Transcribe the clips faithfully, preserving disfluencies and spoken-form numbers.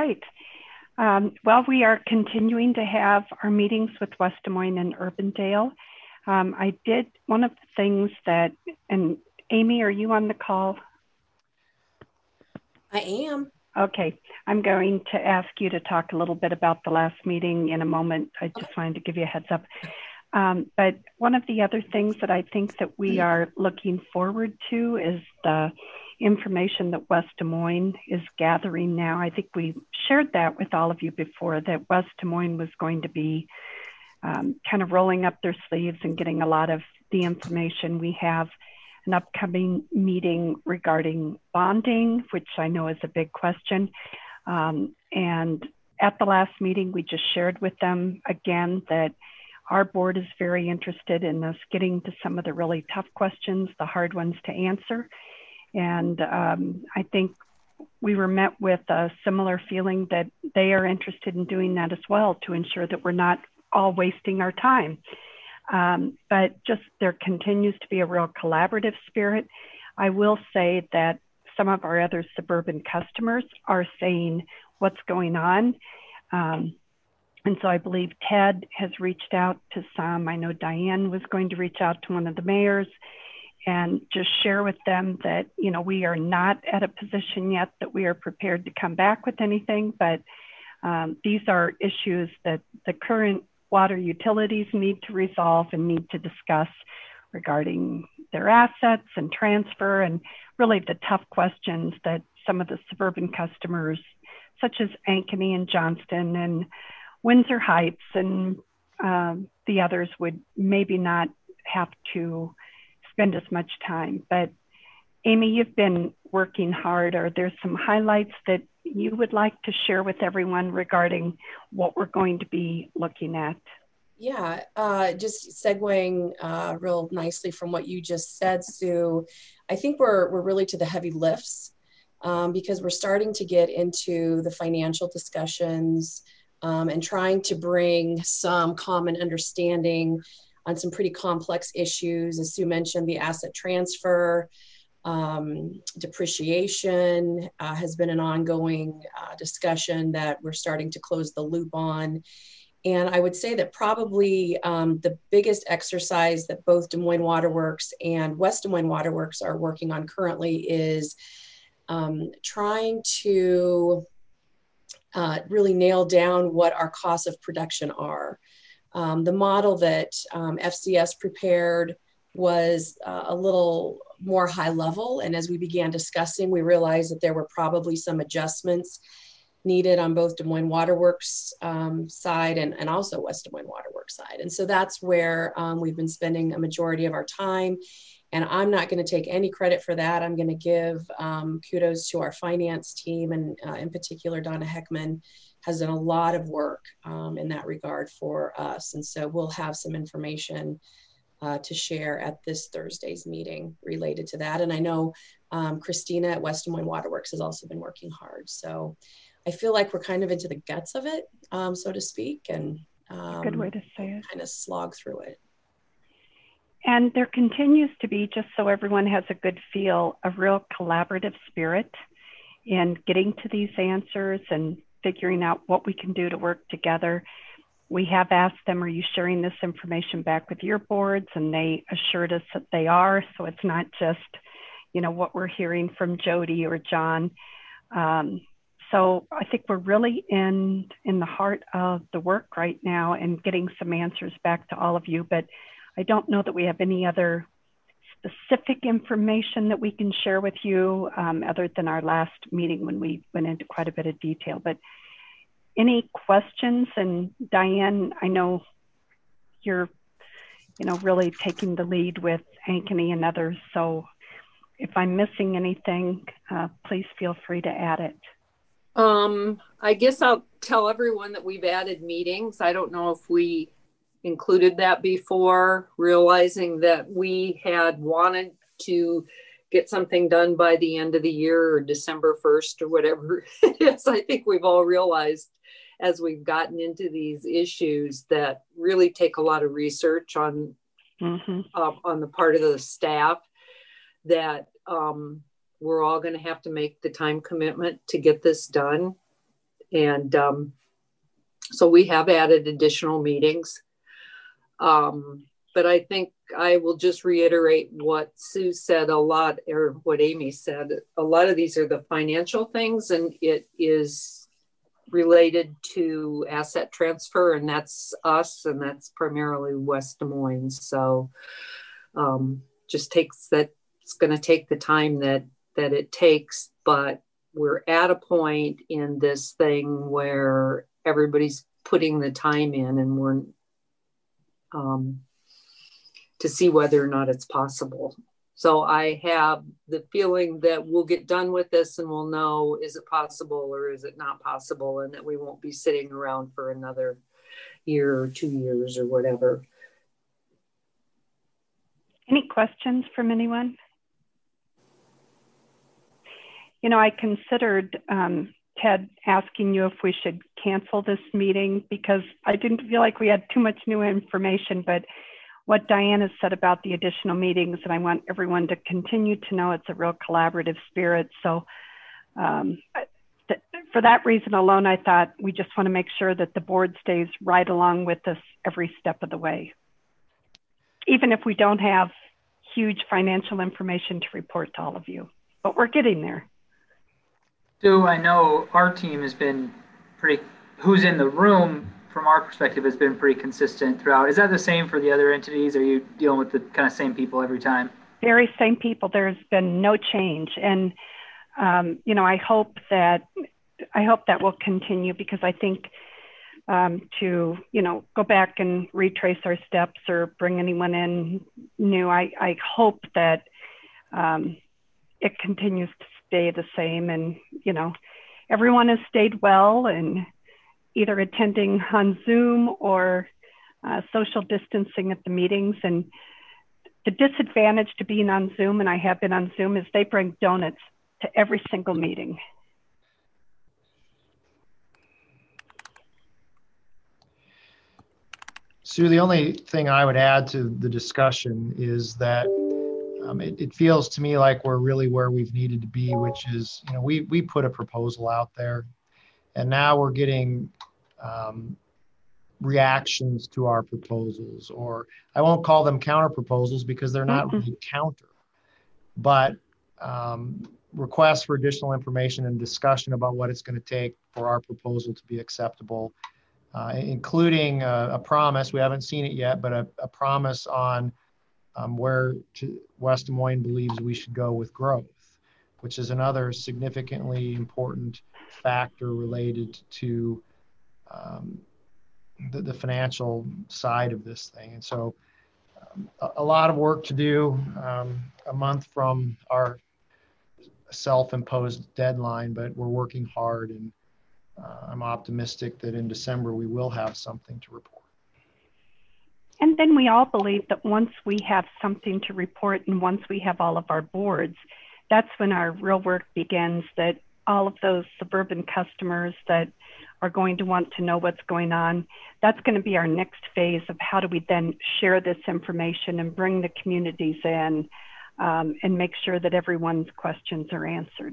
right. Um, well, we are continuing to have our meetings with West Des Moines and Urbandale. Um, I did one of the things that, and Amy, are you on the call? I am. Okay, I'm going to ask you to talk a little bit about the last meeting in a moment. I just wanted to give you a heads up. Um, but one of the other things that I think that we are looking forward to is the information that West Des Moines is gathering now. I think we shared that with all of you before, that West Des Moines was going to be um, kind of rolling up their sleeves and getting a lot of the information. We have an upcoming meeting regarding bonding, which I know is a big question. Um, and at the last meeting, we just shared with them again that our board is very interested in us getting to some of the really tough questions, the hard ones to answer. And um, I think we were met with a similar feeling that they are interested in doing that as well, to ensure that we're not all wasting our time. Um, but just there continues to be a real collaborative spirit. I will say that some of our other suburban customers are saying what's going on. Um, and so I believe Ted has reached out to some. I know Diane was going to reach out to one of the mayors and just share with them that, you know, we are not at a position yet that we are prepared to come back with anything, but um, these are issues that the current water utilities need to resolve and need to discuss regarding their assets and transfer, and really the tough questions that some of the suburban customers, such as Ankeny and Johnston and Windsor Heights and um, the others, would maybe not have to spend as much time. But Amy, you've been working hard. Are there some highlights that you would like to share with everyone regarding what we're going to be looking at? Yeah, uh, just segueing uh, real nicely from what you just said, Sue, I think we're, we're really to the heavy lifts um, because we're starting to get into the financial discussions um, and trying to bring some common understanding on some pretty complex issues. As Sue mentioned, the asset transfer, um, depreciation uh, has been an ongoing uh, discussion that we're starting to close the loop on. And I would say that probably um, the biggest exercise that both Des Moines Waterworks and West Des Moines Waterworks are working on currently is um, trying to uh, really nail down what our costs of production are. Um, the model that um, F C S prepared was uh, a little more high level. And as we began discussing, we realized that there were probably some adjustments needed on both Des Moines Waterworks um, side and, and also West Des Moines Waterworks side. And so that's where um, we've been spending a majority of our time. And I'm not going to take any credit for that. I'm going to give um, kudos to our finance team, and uh, in particular, Donna Heckman has done a lot of work um, in that regard for us. And so we'll have some information uh, to share at this Thursday's meeting related to that. And I know um, Christina at West Des Moines Waterworks has also been working hard. So I feel like we're kind of into the guts of it, um, so to speak, and um, good way to say it. Kind of slog through it. And there continues to be, just so everyone has a good feel, a real collaborative spirit in getting to these answers and figuring out what we can do to work together. We have asked them, are you sharing this information back with your boards? And they assured us that they are. So it's not just, you know, what we're hearing from Jody or John. Um, so I think we're really in, in the heart of the work right now and getting some answers back to all of you. But I don't know that we have any other specific information that we can share with you um, other than our last meeting when we went into quite a bit of detail. But any questions? And Diane, I know you're, you know, really taking the lead with Ankeny and others. So if I'm missing anything, uh, please feel free to add it. Um, I guess I'll tell everyone that we've added meetings. I don't know if we included that before, realizing that we had wanted to get something done by the end of the year or December first or whatever it is. I think we've all realized as we've gotten into these issues that really take a lot of research on, mm-hmm. uh, on the part of the staff, that um, we're all going to have to make the time commitment to get this done. And um, so we have added additional meetings. Um, but I think I will just reiterate what Sue said a lot, or what Amy said. A lot of these are the financial things, and it is related to asset transfer, and that's us, and that's primarily West Des Moines. So um, just takes that, it's going to take the time that that it takes, but we're at a point in this thing where everybody's putting the time in, and we're um, to see whether or not it's possible. So I have the feeling that we'll get done with this and we'll know, is it possible or is it not possible, and that we won't be sitting around for another year or two years or whatever. Any questions from anyone? You know, I considered, um, Ted, asking you if we should cancel this meeting because I didn't feel like we had too much new information, but what Diane has said about the additional meetings, and I want everyone to continue to know it's a real collaborative spirit. So um, th for that reason alone, I thought we just want to make sure that the board stays right along with us every step of the way. Even if we don't have huge financial information to report to all of you, but we're getting there. Sue, I know our team has been pretty, who's in the room from our perspective has been pretty consistent throughout. Is that the same for the other entities? Are you dealing with the kind of same people every time? Very same people. There's been no change. And, um, you know, I hope that, I hope that will continue, because I think um, to, you know, go back and retrace our steps or bring anyone in new, I, I hope that um, it continues to stay the same. And, you know, everyone has stayed well and either attending on Zoom or uh, social distancing at the meetings. And the disadvantage to being on Zoom, and I have been on Zoom, is they bring donuts to every single meeting. Sue, the only thing I would add to the discussion is that um, it, it feels to me like we're really where we've needed to be, which is, you know, we, we put a proposal out there, and now we're getting um, reactions to our proposals, or I won't call them counter proposals because they're not really counter, but um, requests for additional information and discussion about what it's going to take for our proposal to be acceptable, uh, including a, a promise, we haven't seen it yet, but a, a promise on um, where to, West Des Moines believes we should go with growth, which is another significantly important factor related to um, the, the financial side of this thing. And so um, a, a lot of work to do, um, a month from our self-imposed deadline, but we're working hard, and uh, I'm optimistic that in December we will have something to report. And then we all believe that once we have something to report and once we have all of our boards, that's when our real work begins, that all of those suburban customers that are going to want to know what's going on, that's going to be our next phase of how do we then share this information and bring the communities in um, and make sure that everyone's questions are answered.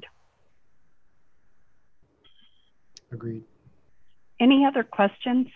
Agreed. Any other questions?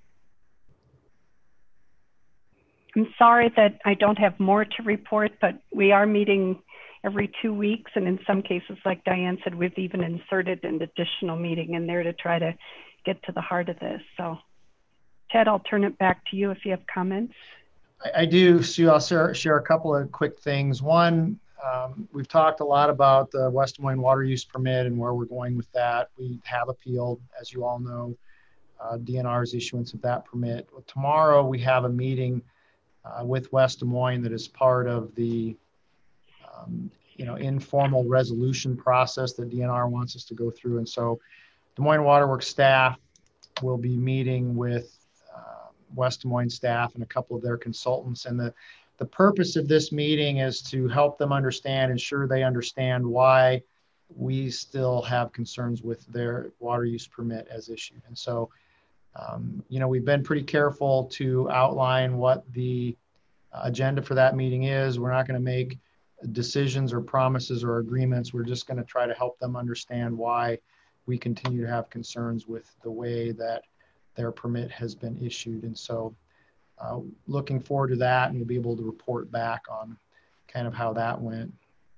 I'm sorry that I don't have more to report, but we are meeting every two weeks. And in some cases, like Diane said, we've even inserted an additional meeting in there to try to get to the heart of this. So Ted, I'll turn it back to you if you have comments. I, I do, Sue. I'll share, share a couple of quick things. One, um, we've talked a lot about the West Des Moines water use permit and where we're going with that. We have appealed, as you all know, uh, D N R's issuance of that permit. Well, tomorrow we have a meeting uh, with West Des Moines that is part of the um, you know, informal resolution process that D N R wants us to go through. And so Des Moines Waterworks staff will be meeting with uh, West Des Moines staff and a couple of their consultants. And the, the purpose of this meeting is to help them understand, ensure they understand why we still have concerns with their water use permit as issued. And so, um, you know, we've been pretty careful to outline what the agenda for that meeting is. We're not going to make decisions or promises or agreements. We're just going to try to help them understand why we continue to have concerns with the way that their permit has been issued. And so uh, looking forward to that, and we'll be able to report back on kind of how that went.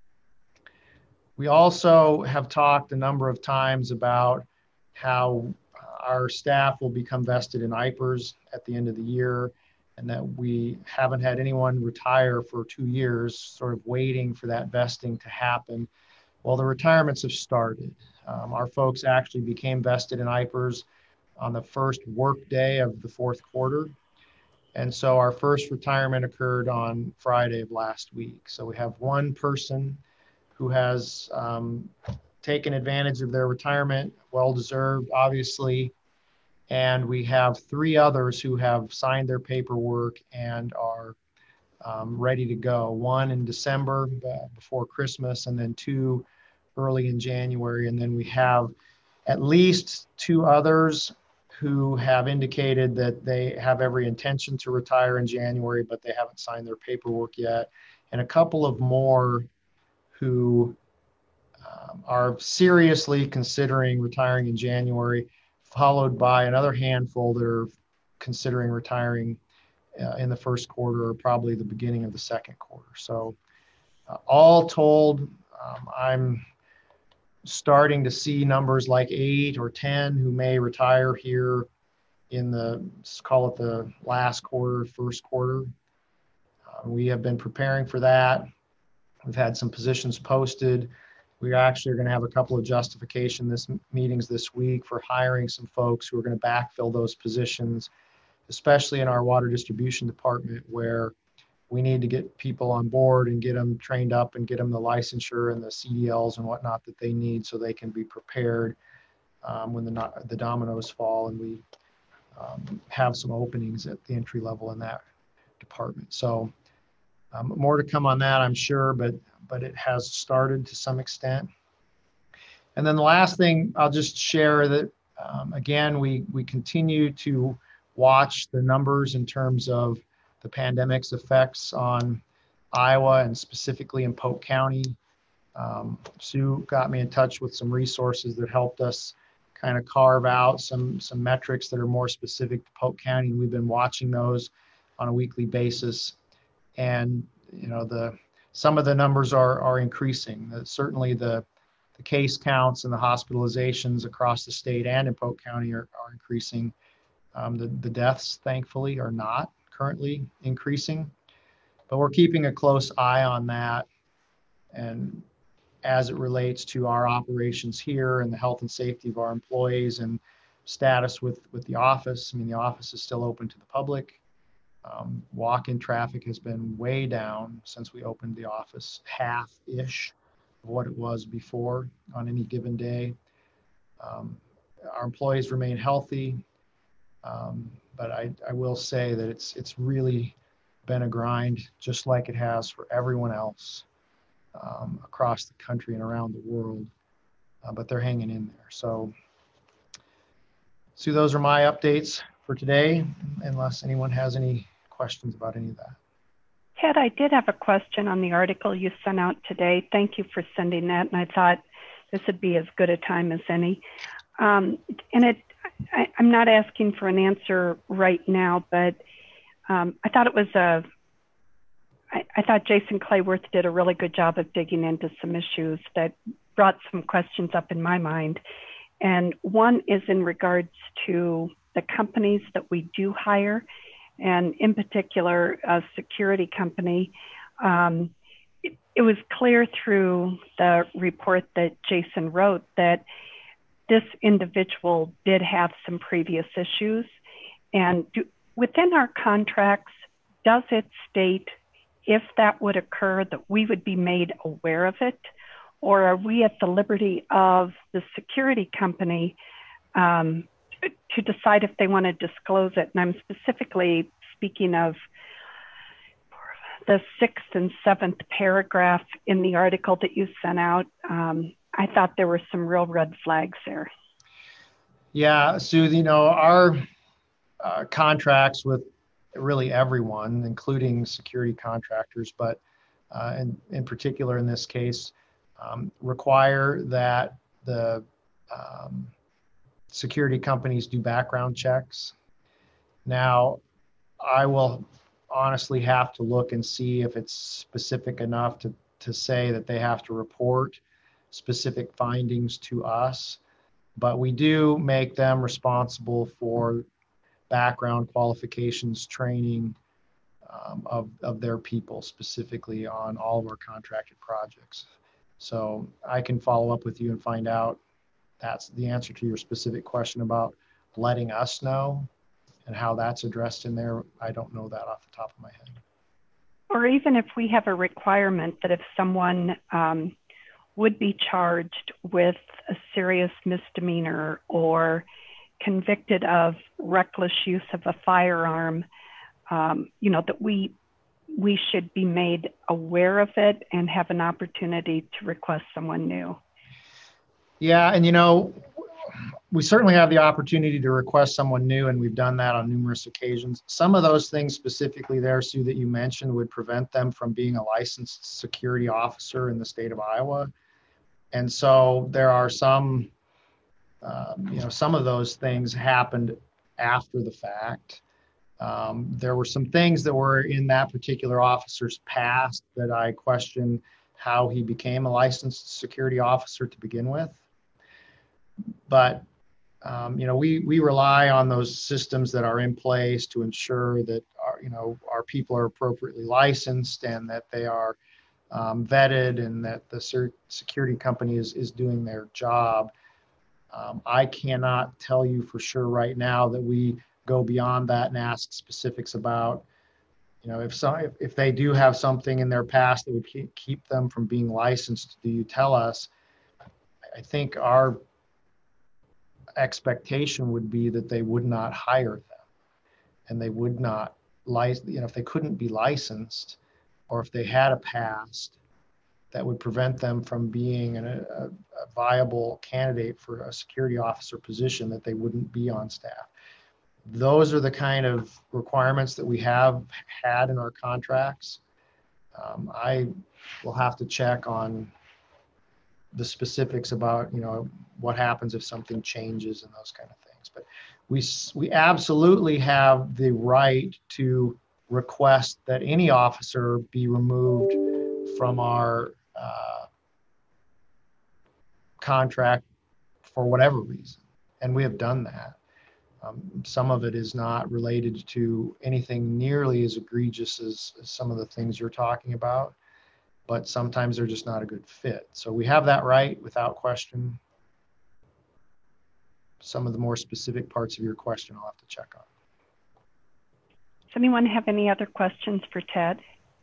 We also have talked a number of times about how our staff will become vested in I P E R S at the end of the year, and that we haven't had anyone retire for two years, sort of waiting for that vesting to happen. Well, the retirements have started. Um, our folks actually became vested in I P E R S on the first work day of the fourth quarter. And so our first retirement occurred on Friday of last week. So we have one person who has um, taken advantage of their retirement, well-deserved, obviously. And we have three others who have signed their paperwork and are um, ready to go. One in December uh, before Christmas, and then two early in January. And then we have at least two others who have indicated that they have every intention to retire in January, but they haven't signed their paperwork yet. And a couple of more who um, are seriously considering retiring in January, followed by another handful that are considering retiring uh, in the first quarter or probably the beginning of the second quarter. So uh, all told, um, I'm starting to see numbers like eight or ten who may retire here in the, let's call it the last quarter, first quarter. Uh, we have been preparing for that. We've had some positions posted. We actually are going to have a couple of justification this meetings this week for hiring some folks who are going to backfill those positions, especially in our water distribution department, where we need to get people on board and get them trained up and get them the licensure and the C D Ls and whatnot that they need so they can be prepared um, when the, the dominoes fall, and we um, have some openings at the entry level in that department. So um, more to come on that, I'm sure, but but it has started to some extent. And then the last thing I'll just share that, um, again, we, we continue to watch the numbers in terms of the pandemic's effects on Iowa and specifically in Polk County. Um, Sue got me in touch with some resources that helped us kind of carve out some, some metrics that are more specific to Polk County. And we've been watching those on a weekly basis. And, you know, the, some of the numbers are, are increasing. Uh, certainly the, the case counts and the hospitalizations across the state and in Polk County are, are increasing. Um, the, the deaths, thankfully, are not currently increasing, but we're keeping a close eye on that. And as it relates to our operations here and the health and safety of our employees and status with, with the office, I mean, the office is still open to the public. Um, walk-in traffic has been way down since we opened the office, half-ish of what it was before on any given day. Um, our employees remain healthy, um, but I, I will say that it's it's really been a grind, just like it has for everyone else um, across the country and around the world, uh, but they're hanging in there. So, so those are my updates for today, unless anyone has any questions about any of that. Ted, I did have a question on the article you sent out today. Thank you for sending that. And I thought this would be as good a time as any. Um, and it, I, I'm not asking for an answer right now, but um, I thought it was a, I, I thought Jason Clayworth did a really good job of digging into some issues that brought some questions up in my mind. And one is in regards to the companies that we do hire, and in particular, a security company. Um, it, it was clear through the report that Jason wrote that this individual did have some previous issues. And do, within our contracts, does it state if that would occur that we would be made aware of it? Or are we at the liberty of the security company um, to decide if they want to disclose it? And I'm specifically speaking of the sixth and seventh paragraph in the article that you sent out. Um, I thought there were some real red flags there. Yeah, Sue, you know, our uh, contracts with really everyone, including security contractors, but uh, in, in particular in this case, um, require that the um, security companies do background checks. Now, I will honestly have to look and see if it's specific enough to, to say that they have to report specific findings to us, but we do make them responsible for background qualifications training um, of, of their people, specifically on all of our contracted projects. So I can follow up with you and find out that's the answer to your specific question about letting us know and how that's addressed in there. I don't know that off the top of my head. Or even if we have a requirement that if someone um, would be charged with a serious misdemeanor or convicted of reckless use of a firearm, um, you know, that we we should be made aware of it and have an opportunity to request someone new. Yeah, and you know, we certainly have the opportunity to request someone new, and we've done that on numerous occasions. Some of those things specifically there, Sue, that you mentioned would prevent them from being a licensed security officer in the state of Iowa. And so there are some, um, you know, some of those things happened after the fact. Um, there were some things that were in that particular officer's past that I question how he became a licensed security officer to begin with. But Um, you know, we we rely on those systems that are in place to ensure that our, you know, our people are appropriately licensed and that they are um, vetted and that the security company is is doing their job. Um, I cannot tell you for sure right now that we go beyond that and ask specifics about, you know, if some if, if they do have something in their past that would keep keep them from being licensed. Do you tell us? I think our expectation would be that they would not hire them and they would not license, you know, if they couldn't be licensed or if they had a past that would prevent them from being an, a, a viable candidate for a security officer position, that they wouldn't be on staff. Those are the kind of requirements that we have had in our contracts. Um, I will have to check on the specifics about, you know, what happens if something changes and those kind of things. But we we absolutely have the right to request that any officer be removed from our uh, contract for whatever reason, and we have done that. Um, some of it is not related to anything nearly as egregious as, as some of the things you're talking about, but sometimes they're just not a good fit. So we have that right without question. Some of the more specific parts of your question I'll have to check on. Does anyone have any other questions for Ted?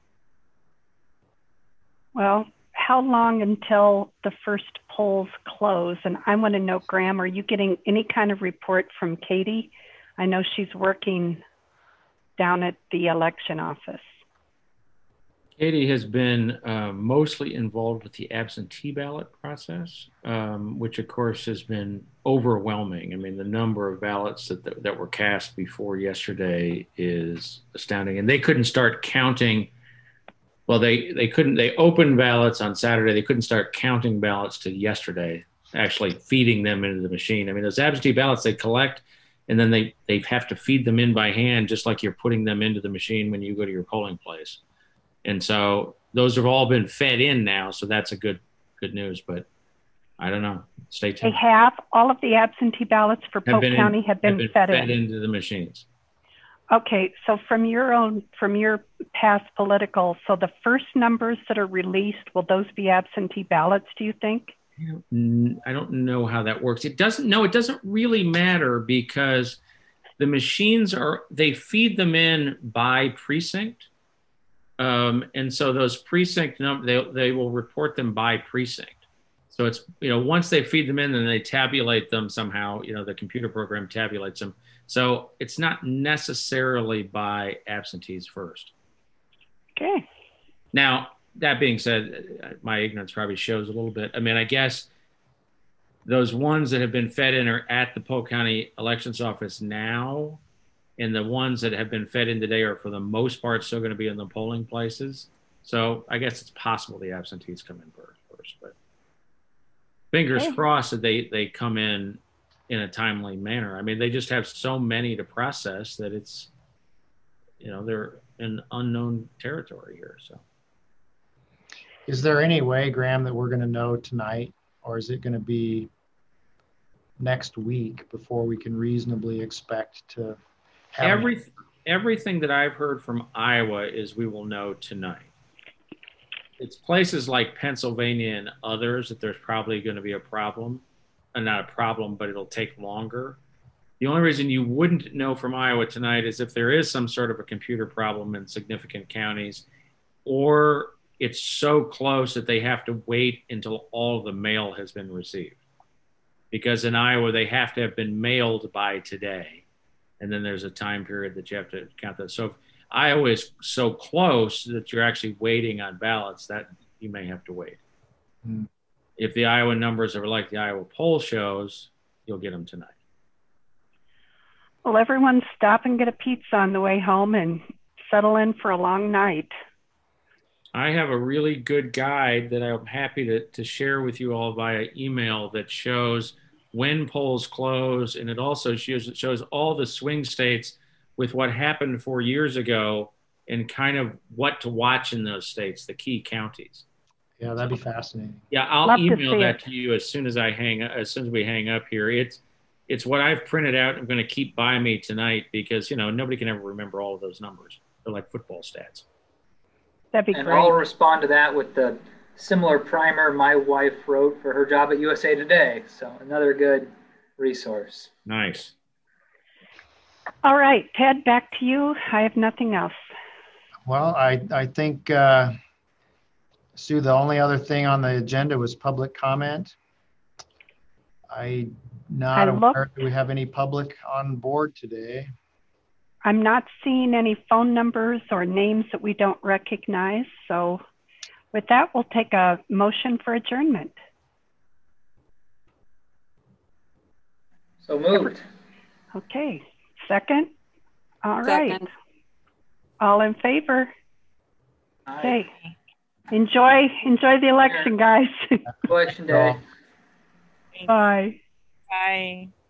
Well, how long until the first polls close? And I want to know, Graham, are you getting any kind of report from Katie? I know she's working down at the election office. Katie has been uh, mostly involved with the absentee ballot process, um, which of course has been overwhelming. I mean, the number of ballots that, that, that were cast before yesterday is astounding. And they couldn't start counting. Well, they, they couldn't, they opened ballots on Saturday. They couldn't start counting ballots to yesterday, actually feeding them into the machine. I mean, those absentee ballots they collect, and then they, they have to feed them in by hand, just like you're putting them into the machine when you go to your polling place. And so those have all been fed in now. So that's a good, good news, but I don't know. Stay tuned. They have all of the absentee ballots for Polk County in, have been, have been fed, fed in. into the machines. Okay. So from your own, from your past political, so the first numbers that are released, will those be absentee ballots, do you think? I don't know how that works. It doesn't, no, it doesn't really matter because the machines are, they feed them in by precinct. Um, and so those precinct numbers, they, they will report them by precinct. So it's, you know, once they feed them in, then they tabulate them somehow, you know, the computer program tabulates them. So it's not necessarily by absentees first. Okay. Now, that being said, my ignorance probably shows a little bit. I mean, I guess those ones that have been fed in are at the Polk County Elections Office now. And the ones that have been fed in today are, for the most part, still going to be in the polling places. So I guess it's possible the absentees come in first. first but fingers Okay. crossed that they, they come in in a timely manner. I mean, they just have so many to process that it's, you know, they're in unknown territory here. So Is there any way, Graham, that we're going to know tonight, or is it going to be next week before we can reasonably expect to have an- every, everything that I've heard from Iowa is we will know tonight. It's places like Pennsylvania and others that there's probably going to be a problem, and not a problem, but it'll take longer. The only reason you wouldn't know from Iowa tonight is if there is some sort of a computer problem in significant counties, or it's so close that they have to wait until all of the mail has been received. Because in Iowa, they have to have been mailed by today. And then there's a time period that you have to count that. So if Iowa is so close that you're actually waiting on ballots, that you may have to wait. Hmm. If the Iowa numbers are like the Iowa poll shows, you'll get them tonight. Well, everyone stop and get a pizza on the way home and settle in for a long night. I have a really good guide that I'm happy to, to share with you all via email that shows when polls close, and it also shows, it shows all the swing states with what happened four years ago and kind of what to watch in those states, the key counties. Yeah, that'd be fascinating. Yeah, I'll Love to email see that it. to you as soon as I hang as soon as we hang up here. It's it's what I've printed out. I'm going to keep by me tonight because, you know, nobody can ever remember all of those numbers. They're like football stats. That'd be And great. I'll respond to that with the similar primer my wife wrote for her job at U S A Today. So another good resource. Nice. All right, Ted, back to you. I have nothing else. Well, I, I think, uh, Sue, the only other thing on the agenda was public comment. I not I aware looked. that we have any public on board today. I'm not seeing any phone numbers or names that we don't recognize. So with that, we'll take a motion for adjournment. So moved. Okay, second? All Second. right. All in favor? Aye. Okay. Enjoy, enjoy the election, guys. Election day. Bye. Bye.